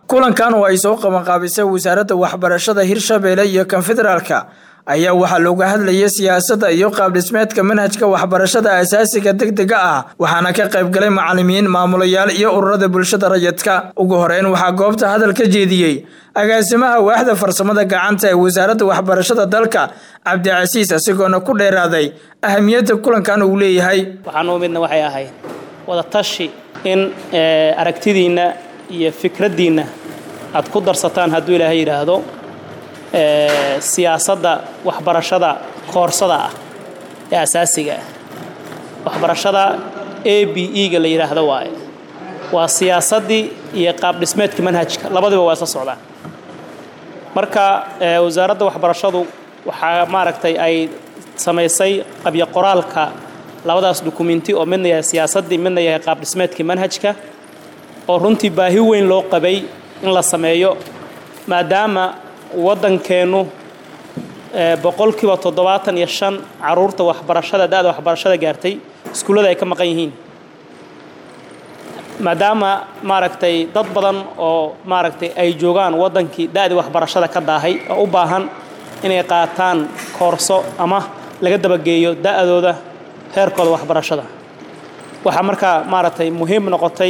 kulankan oo ay soo qabanqaabisay wasaaradda waxbarashada Hirshabelle iyo Konfederaalka ayaa waxa looga hadlayay siyaasadda iyo qaab dhismeedka manhajka waxbarashada asaasiga degdega ah waxaana ka qayb galay macallimiin maamulayaal iyo ururada bulshada rayidka ugu horeyn waxa goobta hadal ka jeediyay agaasimaha waaxda farsamada gacanta ee wasaaradda waxbarashada dalka Cabdicasiis asigoona ku dheeraaday ahamiyadda kulankan uu leeyahay waxaan u midna waxay ahayd wada tashi in aragtidiina iyo fikradiina aad ku darsataan hadduu Ilaahay yiraahdo siyaasadda waxbarashada koorsada ah ee asaasiga ah waxbarashada ABE ga la yiraahdo waa siyaasadii iyo qaab dhismeedka manhajka labadaba waa isla socdaan marka wasaaradda waxbarashadu waxa maaragtay ay sameysay qabyo qoraalka labadaas dokumenti oo midna yahay siyaasadii midna yahay qaab dhismeedka manhajka oo runtii baahi weyn loo qabay in la sameeyo maadaama wadankeenu boqolkiiba 75 caruurta waxbarashada daada waxbarashada gaartay iskuulada ay ka maqan yihiin maadaama maaragtay dad badan oo maaragtay ay joogaan wadankii daada waxbarashada ka daahay oo u baahan inay qaataan koorso ama laga dabageeyo daadooda heerkooda waxbarashada waxa markaa maaragtay muhiim noqotay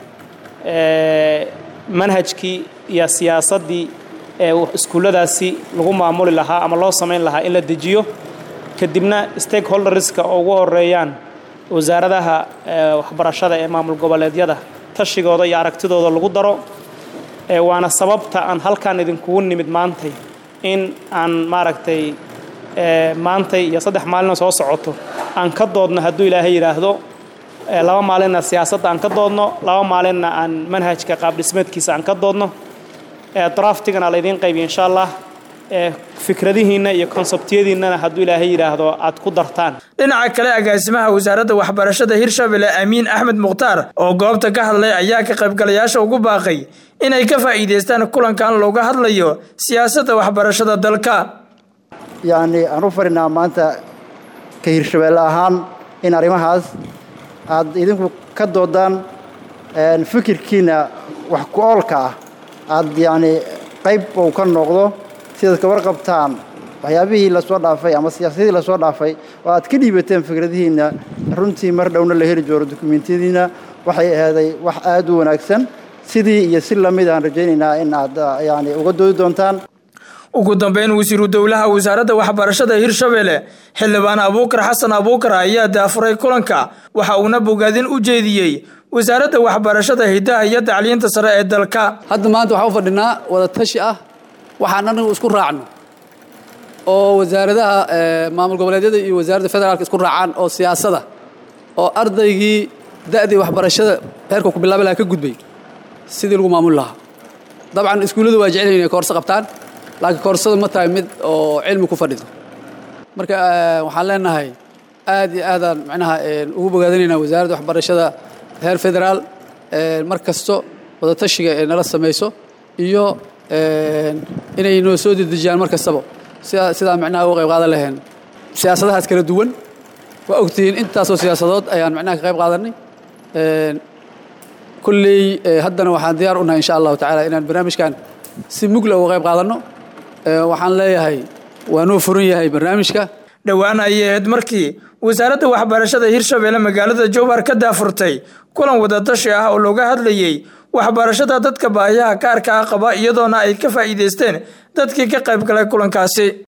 manhajkii iyo siyaasadii iskuuladaasi lagu maamuli lahaa ama loo sameyn lahaa in la dejiyo kadibna stakeholderska oo ugu horeeyaan wasaaradaha waxbarashada ee maamul goboleedyada tashigooda iyo aragtidooda lagu daro waana sababta aan halkaan idinkugu nimid maantay in aan maaragtay maantay iyo 3 maalin soo socoto aan ka doodno hadduu Ilaahay yiraahdo 2 maalin siyaasadda aan ka doodno 2 maalin aan manhajka qaab dhismeedkiisa aan ka doodno draftigana la idin qayb insha Allah fikradihiina iyo conceptiyadiina hadduu Ilaahay yiraahdo aad ku dartaan dhinaca kale agaasimaha wasaaradda waxbarashada Hirshabelle Amiin Ahmed Mukhtaar oo goobta ka hadlay ayaa ka qaybgalayaasha ugu baaqay inay ka faa'iideystaan kulankan looga hadlayo siyaasadda waxbarashada dalka yani aanu farinaa maanta ka Hirshabelle ahaan in arimahaas aad idinku ka doodaan fikirkiina wax ku oolka ah aad yani qayb oo ka noqdo sida ka warqabtaan waxyaabihii la soo dhaafay ama siyaasadii la soo dhaafay oo aad ka dhiibateen fikradihiina runtii mar dhowna la heli jiro dokumentiyadiina waxay ahaday wax aad u wanaagsan sidii iyo si lamid ah rajaynaynaa in aad yani uga doodi doontaan ugu dambeyn wasiiru dawlaha wasaaradda waxbarashada Hirshabelle xildhibaan Abuukar Xasan Abuukar ayaa daafuray kulanka waxa uuna bogaadin u jeediyay wasaaradda waxbarashada hidaha iyo tacliinta sare ee dalka hadda maanta waxa u fadhinaa wada tashi ah waxaan anagu isku raacno oo wasaaradaha maamul goboleedyada iyo wasaaradda federaalka isku raacaan oo siyaasadda oo ardaygii daadii waxbarashada heerka ku bilaabay ka gudbay sidii lagu maamul lahaa dabcan iskuuladu waa jecel inay koorso qabtaan laakiin koorsadu ma tahay mid oo cilmi ku fadhido marka waxaan leenahay aad iyo aad macnaha ugu bogaadinaynaa wasaaradda waxbarashada heer federaal markasto wada tashiga ee nala sameeyso iyo inay noo soo dedejiyaan markastaba sida macnaha uga qayb qaadan lahayn siyaasadahaas kala duwan waa ogtiin intaasoo siyaasadood ayaan macnaha ka qayb qaadanay kulley haddana waxaan diyaar u nahay insha Allah tacaala inaan barnaamijkan si mugla uga qayb qaadanno waxaan leeyahay waa noo furan yahay barnaamijka dhawaan ayeed markii wasaaradda waxbarashada Hirshabelle magaalada Jowhar ka daafurtay kulan wada tashi ah oo looga hadlayay waxbarashada dadka baahiyaha gaarka ah qaba iyadoona ay ka faa'iideysteen dadkii ka qayb galay kulankaasi